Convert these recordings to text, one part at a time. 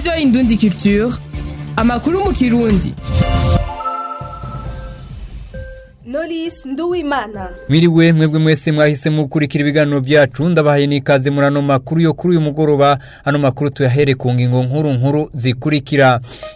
Radio Indundi Culture, amakuru mu Kirundi. Knowless Nduwimana. Miriwe mwebwe mwese mwahisemo gukurikira ibiganiro byacu, ndabahaye n'ikaze muri ano makuru yo kuri uyu mugoroba. Ano makuru tuyahere ku ngingo nkuru zikurikira.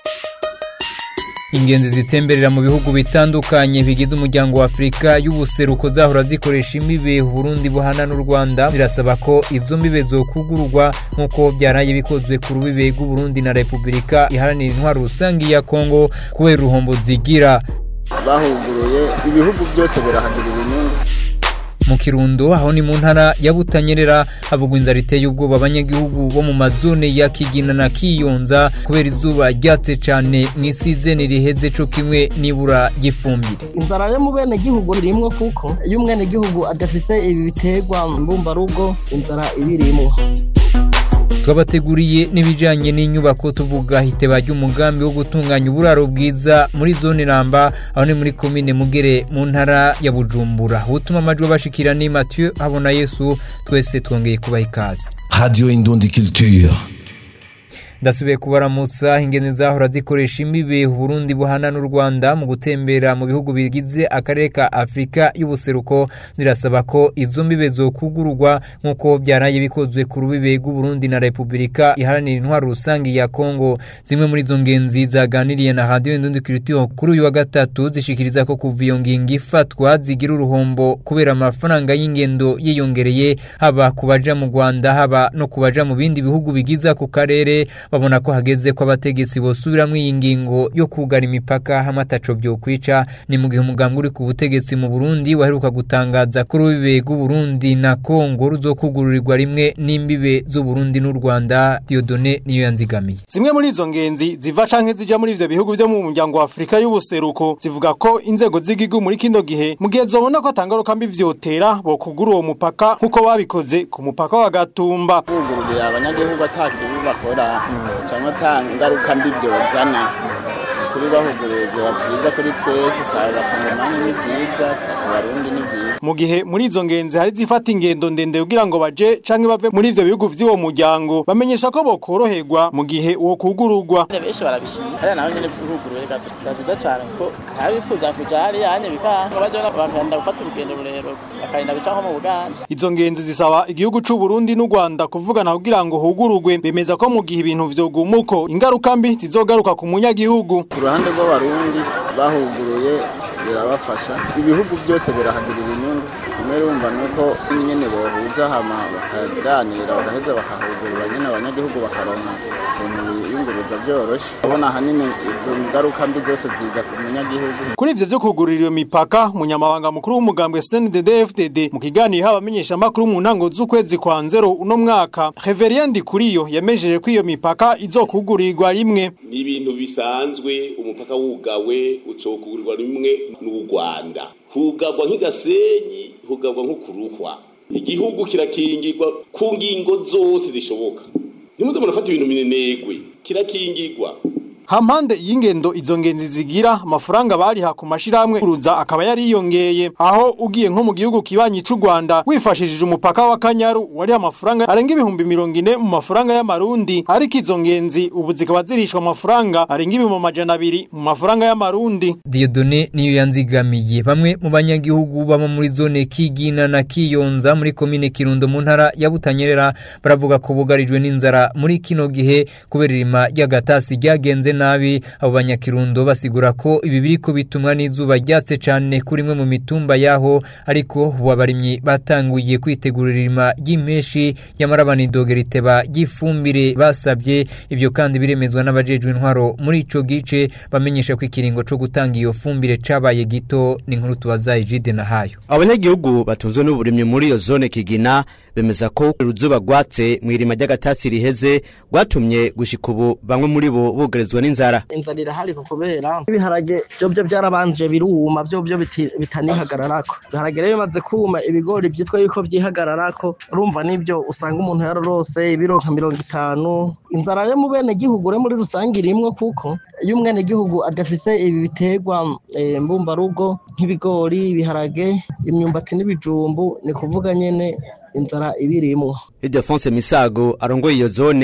Ingenzi zitemberera mu bihugu bitandukanye bigize umuryango wa Afrika y'ubuseruko zahora zikoresha imibe Burundi buhana n'u Rwanda, birasaba ko izo mibe zokugururwa nkuko byaraye bikozwe ku rubibe rw'u Burundi na Republika Iharanira Intwaro Rusangi ya Kongo kubera uruhombo zigira. Bahuguruye ibihugu byose birahagira inyungu. Mu Kirundo aho ni mu ntara ya Butanyerera havugwa inzara iteye ubwoba abanyagihugu bo mu mazone ya Kigina na Kiyonza kubera izuba ryatse cyane mw'isizeni riheze cyo kimwe nibura gifumbire. Inzara yo mu bene gihugu rimwe kuko iyo umwene gihugu adafise ibi biterwa mbumbarugo inzara ibirimwe. Twabateguriye n'ibijanye n'inyubako tuvuga hiteba ry'umugambi wo gutunganya uburaro bwiza muri zone Ramba aho ni muri commune Mugere mu ntara ya Bujumbura. Utuma amajwi bashikira ni Mathieu Habona Yesu, twese twongeye kubaha ikaze. Radio Indundi Culture. Ndasubiye kubaramutsa. Ingenzi zahora zikoresha imibe Burundi buhana n'u Rwanda mu gutembera mu bihugu bigize akarere ka Afrika y'ubuseruko zirasaba ko izo mibe zokugururwa nkuko byaraye bikozwe ku rubibe rw'u Burundi na Republika Iharanira Intwaro Rusangi ya Kongo. Zimwe muri izo ngenzi zaganiriye na Radio Indundi Culture kuri uyu wa gatatu zishikiriza ko kuva iyo ngingo ifatwa zigira uruhombo kubera amafaranga y'ingendo yiyongereye, haba kubaja mu Rwanda haba no kubaja mu bindi bihugu bigiza ku karere. Babona ko hageze ko abategetsi bosubiramwe iyi ngingo yo kugara imipaka hamataco byo kwica. Ni mu gihe umugambi uri ku butegetsi mu Burundi waheruka gutangaza ko urubibe rw'u Burundi na Kongo ruzokugururirwa rimwe n'imbibe z'u Burundi n'u Rwanda. Dieudonné niyo yanzigamiye. Zimwe muri izo ngenzi ziva canke zija muri ivyo bihugu byo mu muryango wa Afrika y'ubuseruko zivuga ko inzego z'igihugu muri kino gihe mu gihe zobona ko atangaruka mbi vyotera bo kugura uwo mupaka nkuko babikoze ku mupaka wa Gatumba. Bugururiye abanyagihugu atakibi bakora cyangwa tangaruka mbi byozana kuri bahuguriye byiza kuri twese saba bakamenya ni byiza Abarundi ni byiza. Mu gihe muri izo ngenzi hari zifata ingendo ndende kugira ngo baje canke bave muri ivyo bihugu vy'uwo muryango bamenyesha ko bokoroherwa mu gihe uwo kugururwa. Benshi barabishimira hari naho nyene kuguruye gabiza cyane ko abifuza kuja hari yanye bikanga bajona bakanda gufata urugendo rurero bakarinda bicaho mu Buganda. Izo ngenzi zisaba igihugu c'u Burundi n'u Rwanda kuvugana kugira ngo hugururwe, bemeza ko mu gihe ibintu vyogumuko ingaruka mbi zizogaruka ku munyagihugu. Uruhande rw'Abarundi bahuguruye birabafasha, ibihugu byose birahagira inyungu. Merumva nuko nyene bohuza hama bakaganira bagaheza bakahugurura nyene abanyagihugu bakaronka yunguruza byoroshe. Abona hanini izo ngaruka mbi zose ziza ku munyagihugu. Kuri ivyo byo kugurira iyo mipaka, munyamabanga mukuru w'umugambwe CNDD-FDD mu kiganiro habamenyesha makuru mu ntango z'ukwezi kwa nzero uno mwaka, Reverien Ndikuriyo yamejeje ko iyo mipaka izokugurirwa rimwe. Ni ibintu bisanzwe, umupaka wugawe ucokugurirwa rimwe n'u Rwanda. Hugagwa nk'igasenyi, hugagwa nk'ukuruhwa. Igihugu kirakingirwa ku ngingo zose zishoboka. Nimuze murafata ibintu minenegwe, kirakingirwa. Hampande y'ingendo izo ngenzi zigira, amafaranga bariha ku mashiramwe uruza akaba yari yongeye. Aho ugiye nko mu gihugu kibanyi c'u Rwanda wifashishije umupaka wa Kanyaru wari amafaranga arenga 40,000 mu mafaranga y'amarundi, ariko izo ngenzi ubu zikaba zirishwa amafaranga arenga 200,000 mu mafaranga y'amarundi. Dieudonné niyo yanzigamiye. Bamwe mu banyagihugu baba muri zone Kigina na Kiyonza muri commune Kirundo mu ntara ya Butanyerera baravuga ko bugarijwe n'inzara muri kino gihe kubera irima ry'agatasi ryagenze nabi. Abo banyakirundo basigura ko ibi biriko bitumwa n'izuba ryatse cyane kuri mwe mu mitumba yaho, ariko abarimyi batanguye kwitegurira irima ry'impeshi y'amarabani dogeriteba gifumbire basabye. Ivyo kandi biremezwa n'abajejwe intwaro muri ico gice, bamenyesha ko ikiringo cyo gutanga iyo fumbire cabaye gito. Ni nkuru tubazaye Jide na hayo. Abanyagihugu batunzwe n'uburimyi muri iyo zone Kigina bemeza ko uruzuba rwatse mwirima ry'agatasi riheze rwatumye gushika ubu bamwe muri bo bugarizwa n'inzara. Inzara irahari kubera ibiharage byo byarabanje biruma byo bitanihagararako. Ibiharage rero bimaze kuma, ibigori byitwa yuko byihagararako, urumva nibyo usanga umuntu yararose ibiro 50. Inzara yo mu bene gihugu re muri rusangi rimwe kuko iyo umwene gihugu adafise ibi biterwa mbumbarugo nk'ibigori, ibiharage, imyumbati n'ibijumbu, ni kuvuga nyene inzara ibirimwo. Ildefonse Misago arongoye iyo zone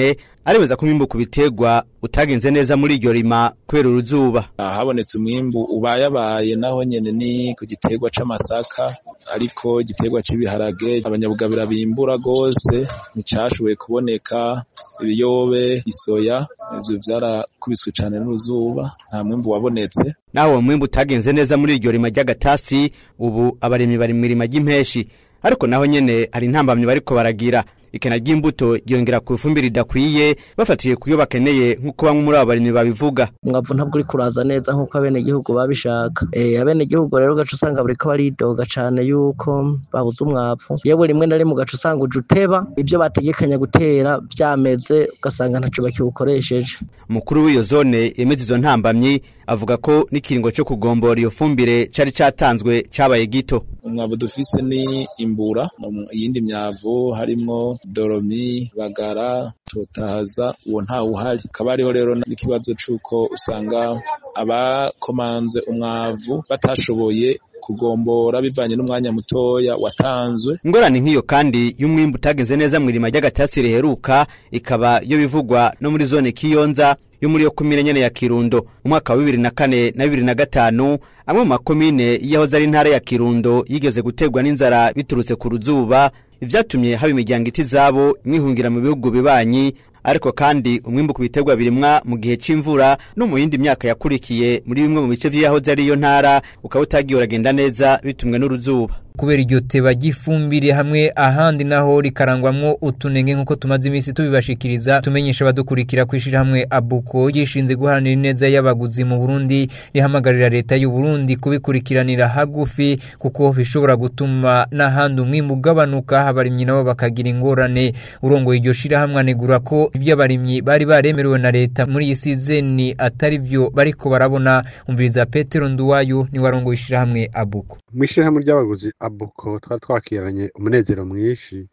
aremeza ko umwimbu ku biterwa utagenze neza muri iryo rima kubera uruzuba. Habonetse umwimbu ubayabaye naho nyene ni ku giterwa c'amasaka, ariko igiterwa c'ibiharage abanyabugabira bimbura gose nicashoboye kuboneka. Ibiyobe, isoya ivyo vyarakubiswe cane n'uruzuba, nta mwimbu wabonetse. Naho umwimbu utagenze neza muri iryo rima ry'agatasi, ubu abaremyi bari mu rima ry'impeshi, ariko naho nyene hari intambamye bariko baragira. Ikena ry'imbuto ryongera ku ifumbire idakwiye bafatiye kuyo bakeneye nkuko bamwe muri abarimyi babivuga. Umwavu ntabwo uri kuraza neza nkuko abene gihugu babishaka. Abene gihugu rero gacu usanga bariko baridoga cane yuko babuze umwavu. Yewe rimwe na rimwe gacu usanga ujuteba ibyo bategekanya gutera byameze ugasanga ntaco bakiwukoresheje. Umukuru w'iyo zone yemeza izo ntambamyi avuga ko n'ikiringo cyo kugombora iyo fumbire cari catanzwe cabaye gito. Umwavu dufise ni imbura, iyindi myavu harimo doromi, bagara, totahaza, uwo nta uhari. Kabariho rero n'ikibazo cuko usanga abakomanze umwavu batashoboye kugombora bivanye n'umwanya mutoya watanzwe. Ingorane nk'iyo kandi y'umwimbu utagenze neza mu irima ry'agatasi riheruka ikaba yo bivugwa no muri zone Kiyonza yo muri yo komine nyene ya Kirundo. Umwaka wa 2004 na 2005 amwe mu makomine yahoze ari intara ya Kirundo yigeze gutegwa n'inzara biturutse ku ruzuba, ivyatumye haba imiryango itizabo mwihungira mu bihugu bibanyi. Ariko kandi umwimbu ku biterwa birimwa mu gihe c'imvura no mu yindi myaka yakurikiye muri bimwe mu bice vy'ahoze ari yo ntara ukaba utagiye uragenda neza bitumwe n'uruzuba. Kubera iryo teba gifumbire hamwe ahandi naho rikarangwamwo utunenge nkuko tumaze imisi tubibashikiriza, tumenyesha badukurikira kwishira hamwe Abuko gishinze guharanira neza y'abaguzi mu Burundi, rihamagarira leta y'u Burundi kubikurikiranira hagufi kuko bishobora gutuma n'ahandi umwimbu ugabanuka, abarimyi nabo bakagira ingorane. Urongoye iryo shira hamwe anegura ko ibyo abarimyi bari baremerewe na leta muri iyi sizeni atari byo bariko barabona. Umviriza Petero Nduwayo ni warongoye ishira hamwe Abuko. Mwishira hamwe ry'abaguzi Abuko twakiranye umunezero mwinshi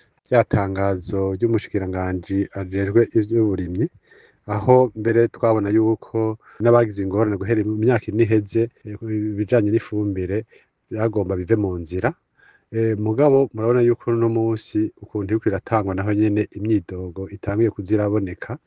ryatangazo ry'umushikiranganje ajejwe ivy'uburimyi, aho mbere twabona yuko n'abagize ingorane guhera mu myaka iniheze bijanye n'ifumbire byagomba bive mu nzira. Mugabo murabona yuko no munsi ukuntu iriko iratangwa naho nyene imyidogo itangiye kuziraboneka.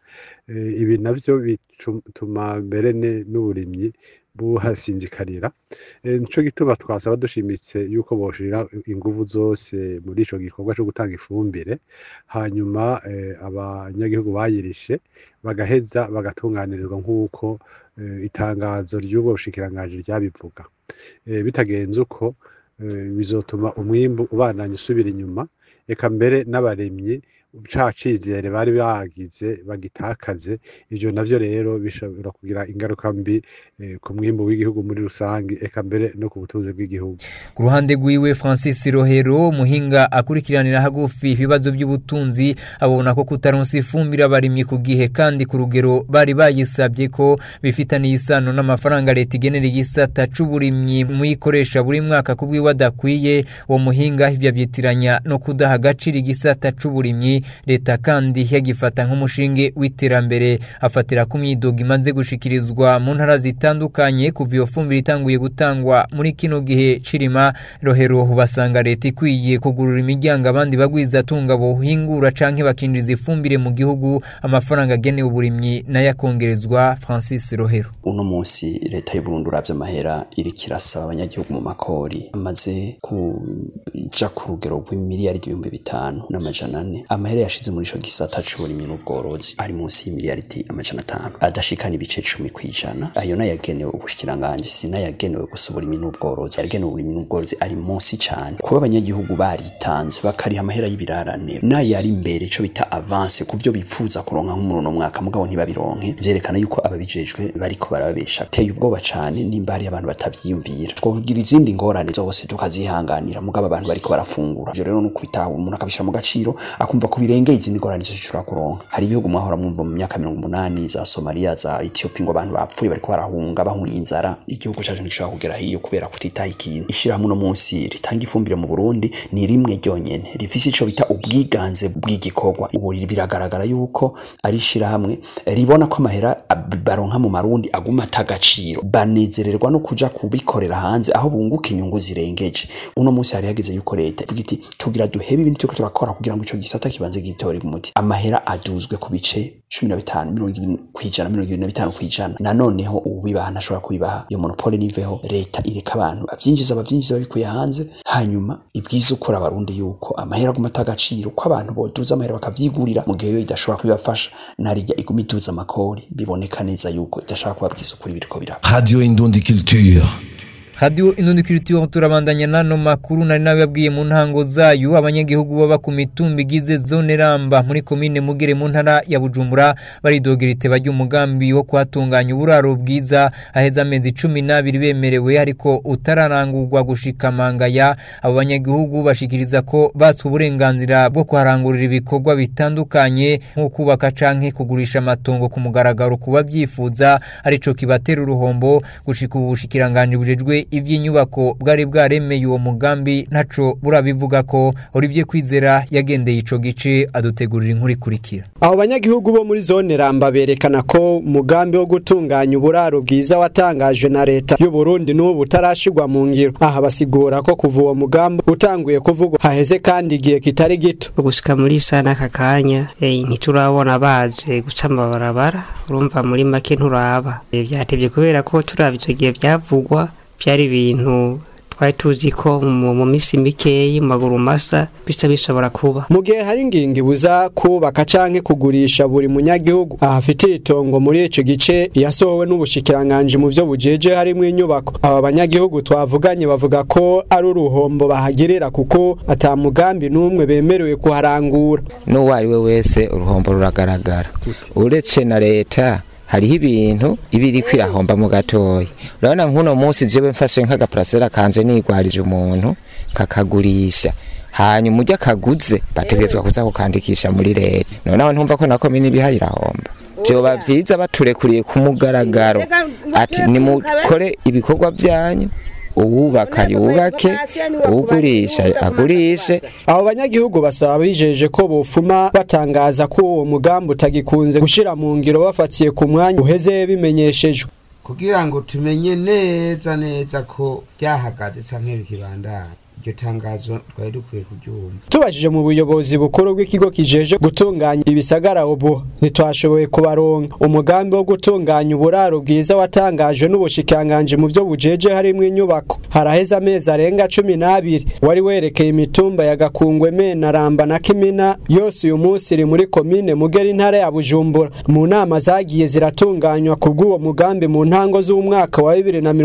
Ibi navyo bituma mbere n'uburimyi buhasinzikarira. Nico gituma twasaba dushimitse yuko boshira inguvu zose muri ico gikorwa cyo gutanga ifumbire, hanyuma abanyagihugu bayirishe bagaheza bagatunganirizwa nk'uko itangazo ry'ubwo bushikiranganje ryabivuga. Bitagenze uko bizotuma umwimbu ubandanya usubira inyuma, eka mbere n'abaremyi cacizere bari bagize bagitakaze. Ivyo navyo rero bishobora kugira ingaruka mbi ku mwimbu w'igihugu muri rusangi, eka mbere no ku butunzi bw'igihugu. Ku ruhande rwiwe Francis Rohero muhinga akurikiranira hagufi ibibazo by'ubutunzi abona ko kutaronsa ifumbire abarimyi ku gihe kandi ku rugero bari bayisabye ko bifitaniye isano n'amafaranga leta igenera igisata c'uburimyi muyikoresha buri mwaka kubwiwe adakwiye. Uwo muhinga ivyo byitiranya no kudaha agaciro igisata c'uburimyi. Leta kandi yagifata nk'umushinge w'iterambere, afatira ku myidogo imaze gushikirizwa mu ntara zitandukanye kuva iyo fumbire itanguye gutangwa muri kino gihe cirima. Rohero basanga leta ikwiye kugurura imiryango abandi bagwiza tunga bohingura canke bakinjiza ifumbire mu gihugu, amafaranga agenewe uburimyi nayo akongerezwa. Francis Rohero: uno munsi leta y'u Burundi uravye amahera irikirasaba abanyagihugu mu makori amaze kuja ku rugero rw'imiliyaridi 5,400. Amahera yashize muri ico gisata c'uburimyi n'ubworozi ari munsi y'imiliyaridi 500, adashikana ibice 10%. Ayo nayo yagenewe ubushikiranganje, sinayagenewe gusa uburimyi n'ubworozi, yagenewe uburimyi n'ubworozi ari munsi cyane. Kuba abanyagihugu baritanze bakariha amahera y'ibirarane nayo yari imbere ico bita avance kuvyo bipfuza kuronka nk'umuruno mwaka, mugabo ntibabironke, vyerekana yuko ababijejwe bariko barabesha. Teye ubwoba cyane nimba ari abantu batavyiyumvira. Twokugira izindi ngorane zose tukazihanganira, mugabo abantu bariko barafungura. Ivyo rero no kwitaho umuntu akabisha mu gaciro akumva ko birengeye izindi ngorane zishobora kuronka. Hari ibihugu mwahora mwumva mu myaka 80 za Somalia, za Ethiopia ngo abantu bapfuye bariko barahunga bahunga inzara. Igihugu cyaje nishobora kugera hiyo kubera kutitaha ikintu. Ishira muno munsi ritanga ifumbire mu Burundi ni rimwe ryonyene rifise ico bita ubwiganze bw'igikorwa. Ubu biragaragara yuko ari shira hamwe ribona ko amahera baronka mu Marundi aguma atagaciro, banezererwa no kuja kubikorera hanze aho bunguka inyungu zirengeje. Uno munsi hari hageze yuko leta ivuga iti tugira duhebe ibintu cyo turakora kugira ngo ico gisata kiba kibanze gitorera umuti amahera aduzwe ku bice 15 20% 25% nanoneho ubibaha ntashobora kubibaha iyo monopole niveho leta ireka abantu avyinjiza babikuye hanze hanyuma ibwiza ukora abarundi yuko amahera gumata agaciro ko abantu boduza amahera bakavyigurira mu gihe yo idashobora kubibafasha narijya iguma iduza amakori biboneka neza yuko idashaka kubabwiza ukuri biriko biraba. Radio Indundi Culture. Radio Indundi Culture turabandanya nano makuru nari nawe yabwiye mu ntango zayo abanyagihugu baba ku mitumba igize zone Ramba muri komine Mugere mu ntara ya Bujumbura baridogera iteba ry'umugambi wo kuhatunganya uburaro bwiza aheza amezi 12 bemerewe ariko utararangurwa gushika mangaya. Abo banyagihugu bashikiriza ko batswe uburenganzira bwo kuharangurira ibikorwa bitandukanye nko kubaka canke kugurisha amatongo ku mugaragaro kuba byifuza arico kibatera uruhombo gushika ubushikiranganje bujejwe iby'inyubako bwari bwaremeye uwo mugambi ntaco burabivuga ko Olivier Kwizera yagendeye ico gice adutegurira inkuru ikurikira. Abo banyagihugu bo muri zone Ramba berekana ko umugambi wo gutunganya uburaro bwiza watangajwe na leta y'u Burundi n'ubu utarashigwa mu ngiro. Aha basigura ko kuva uwo mugambi utanguye kuvugwa haheze kandi igihe kitari gito. Gushika muri sana kakanya ntiturabona baje guca amabarabara urumva muri make nturaba. Byatevye kubera ko turabije gihe byavugwa byari ibintu twari tuzi ko mu misi mikeyi maguru masa bisa bishobora kuba mu gihe hari ingingo ibuza kubaka canke kugurisha buri munyagihugu ahafite itongo muri ico gice yasohowe n'ubushikiranganje mu byo bujeje harimo inyubako. Aba banyagihugu twavuganye bavuga ko ari uruhombo bahagirira kuko atamugambi n'umwe bemerewe kuharangura. N'uwari we wese uruhombo ruragaragara uretse na leta hariho ibintu ibiri kwirahomba mu gatoyi. Urabona nkuno munsi jewe mfashe nk'agaprasera kanje nigwarije umuntu kakagurisha hanyuma ujya kaguze bategezwa kuza kukandikisha muri leta noneho ntumva ko nako mini bihayirahomba byoba byiza baturekuriye ku mugaragaro ati nimukore ibikorwa byanyu uwubaka yubake ugurisha agurishe. Abo banyagihugu basaba bijeje ko bofuma batangaza ko uwo mugambi utagikunze gushira mu ngiro bafatiye ku mwanya uheze bimenyeshejwe kugira ngo tumenye neza ko byahagaze canke bikibandanya. Iryo tangazo twari dukwiye kuryumva. Tubajije mu buyobozi bukuru bw'ikigo kijeje gutunganya ibisagara ubu ntitwashoboye kubaronka. Umugambi wo gutunganya uburaro bwiza watangajwe n'ubushikiranganje mu byo bujeje harimo inyubako haraheza amezi arenga 12 wari werekeye imitumba ya Gakungwe Mena Ramba na Kimina yose uyu munsi iri muri komine Mugeri ntara ya Bujumbura. Mu nama zagiye ziratunganywa kubw'uwo mugambi mu ntango z'umwaka wa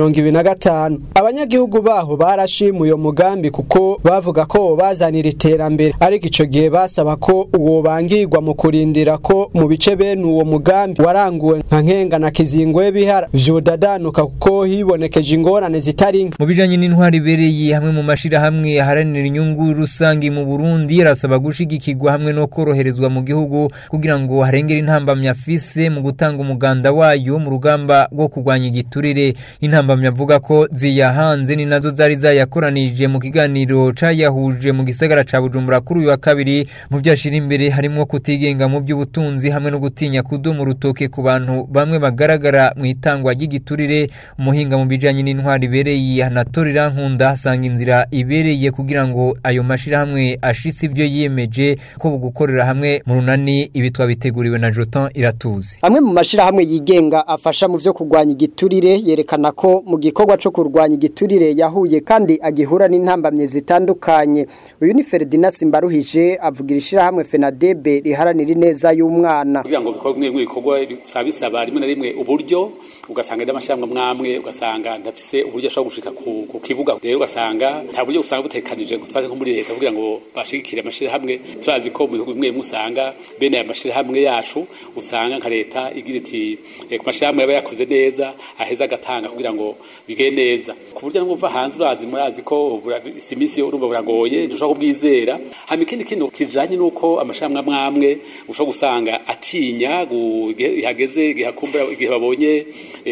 2025 abanyagihugu baho barashimuye uyo mugambi kuko bavuga ko bazanira iterambere ariko ico gihe basaba ko uwo bangirwa mu kurindira ko mu bice bene uwo mugambi waranguwe nka Nkenga na Kizingwe bihara vyodadanuka kuko hibonekeje ingorane zitari mu bijanye n'intwari bereye hamwe mu mashira hamwe haranira inyungu rusangi mu Burundi yarasaba gushigikirwa hamwe no koroherezwa mu gihugu kugira ngo harengere intambamya afise mu gutanga umuganda wayo mu rugamba rwo kurwanya igiturire. Intambamya avuga ko ziyahanze ni nazo zari zayakoranije mu kiganiro cayahuje mu gisagara ca Bujumbura kuri uyu wa kabiri. Mu byashira imbere harimo kutigenga mu by'ubutunzi hamwe no gutinya kudoma urutoke ku bantu bamwe bagaragara mu itangwa ry'igiturire. Umuhinga mu bijanye n'intwari bereye Anatorira Nkunda asanga inzira ibereye kugira ngo ayo mashira hamwe ashitse ibyo yiyemeje ko bugukorera hamwe mu runani ibitwa biteguriwe na Jotan Iratuzi. Amwe mu mashira hamwe yigenga afasha mu byo kurwanya igiturire yerekana ko mu gikorwa cyo kurwanya igiturire yahuye kandi agihura n'intambamye zitandukanye. Uyu ni Ferdinand Simbaruhije avugira ishira hamwe FENADEB riharanira ineza y'umwana. Kugira ngo bikorwe mu bikorwa bisaba rimwe na rimwe uburyo ugasanga n'amashyamwe mwamwe ugasanga ndafise uburyo ashobora gushika ku kibuga rero ugasanga nta buryo usanga butekanije ngo twaze nko muri leta kugira ngo bashigikire amashira hamwe. Turazi ko mu bihugu bimwe musanga bene aya mashira hamwe yacu usanga nka leta igira iti ku mashira hamwe yaba yakoze neza aheza agatanga kugira ngo bige neza ku buryo ngo uva hanze urazi murazi ko simisi urumva buragoye ntushaka kubwizera. Hama ikindi kintu kijanye nuko amashamwe mwamwe ushaka gusanga atinya ihageze gihakumbura igihe babonye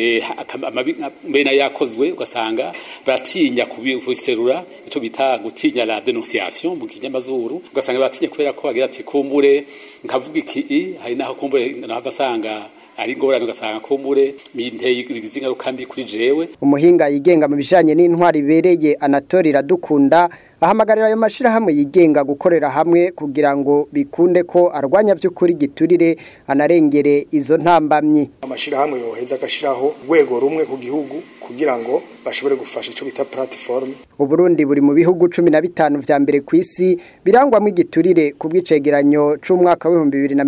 mbena yakozwe ugasanga baratinya kubiserura ico bita gutinya la dénonciation mu kinyamazuru ugasanga baratinya kubera ko bagira ati kumbure nkavuga iki hari naho kumbure nabasanga ari ngorane ugasanga kumbure minteye ibizingaruka mbi kuri jewe. Umuhinga yigenga mu bijanye n'intwari bereye Anatorira Dukunda ahamagarira ayo mashirahamwe yigenga gukorera hamwe kugira ngo bikunde ko arwanya by'ukuri giturire anarengere izo ntambamyi. Amashirahamwe yoheza agashiraho urwego rumwe ku gihugu kugira ngo bashobore gufasha ico bita platform. Uburundi buri mu bihugu 15 vya mbere kw'isi birangwamwe igiturire ku bwicegeranyo c'umwaka wa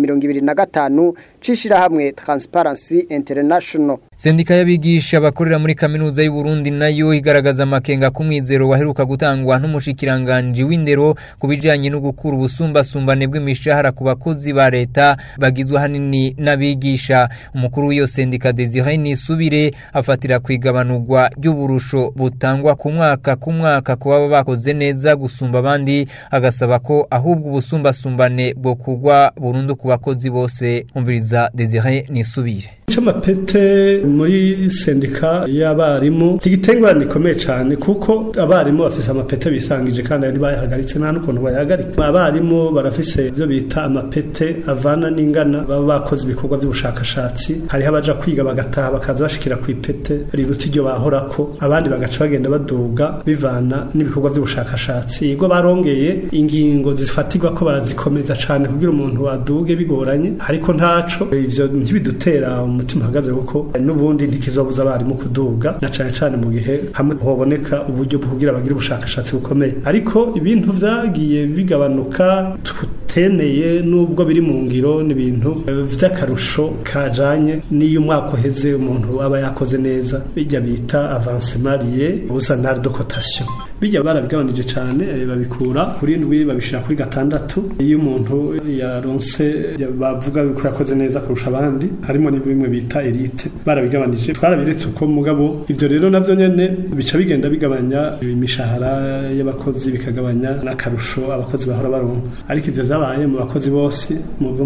2025 cishira hamwe Transparency International. Sendika y'abigisha bakorera muri kaminuza y'u Burundi nayo igaragaza amakenga ku mwizero waheruka gutangwa n'umushikiranganje w'indero kubijanye no gukura ubusumbasumbane bw'imishahara ku bakozi ba leta bagizwe hanini n'abigisha. Umukuru w'iyo sendika Desire Nisubire afatira kwigabanurwa ry'uburusho butangwa ku mwaka kuba bakoze neza gusumba abandi, agasaba ko ahubwo ubusumbasumbane bwo kugwa burundu ku bakozi bose. Umviriza Desire Nisubire. Chamapete muri sendika y'abarimu igitengurane ikomeye cyane kuko abarimu bafise amapete bisangije kandi ari bayahagaritse nta nukuntu bayahagarika. Abarimu barafise ibyo bita amapete avana n'ingana baba bakoze ibikorwa by'ubushakashatsi, hariho abaja kwiga bagataha bakaza bashikira ku ipete riruta iryo bahorako, abandi bagaca bagenda baduga bivana n'ibikorwa by'ubushakashatsi. Yego barongeye ingingo zifatirwa ko barazikomeza cyane kugira umuntu aduge bigoranye, ariko ntaco ivyo ntibidutera umutima hagaze kuko n'ubundi ntikizobuza abarimu kuduga na cyane mu gihe hamwe hoboneka uburyo bwo kugira bagira ubushakashatsi bukomeye. Ariko ibintu vyagiye bigabanuka tutemeye nubwo biri mu ngiro n'ibintu vy'akarusho kajanye n'iyo umwaka uheze umuntu aba yakoze neza bijya bita avancement lié au salaire de cotation. Bijya barabigabanije cyane babikura kuri 7 babishira kuri 6. Iyo umuntu yaronse bavuga ko yakoze neza kurusha abandi harimo n'ibimwe bita elite barabigabanije, twarabiretse uko mugabo ivyo rero navyo nyene bica bigenda bigabanya imishahara y'abakozi bikagabanya n'akarusho abakozi bahora baronka. Ariko ivyo zabaye mu bakozi bose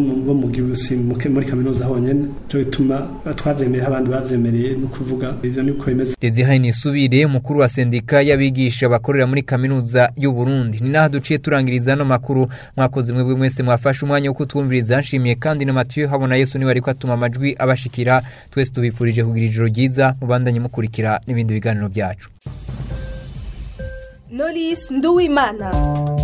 mu gihusi muri kaminuza honyene cyo bituma twazemeye abandi bavyemereye no kuvuga ivyo niko bimeze. Desire Nisubire umukuru wa sendika y'abigisha bakorera muri kaminuza y'u Burundi. Ni naho duciye turangiriza no makuru. Mwakoze mwebwe mwese mwafashe umwanya wo kutwumviriza. Nshimiye kandi na Mathieu Habona Yesu niwe ariko atuma amajwi abashikira. Twese tubifurije kugira ijoro ryiza mubandanye mukurikira n'ibindi biganiro byacu. Knowless Nduwimana.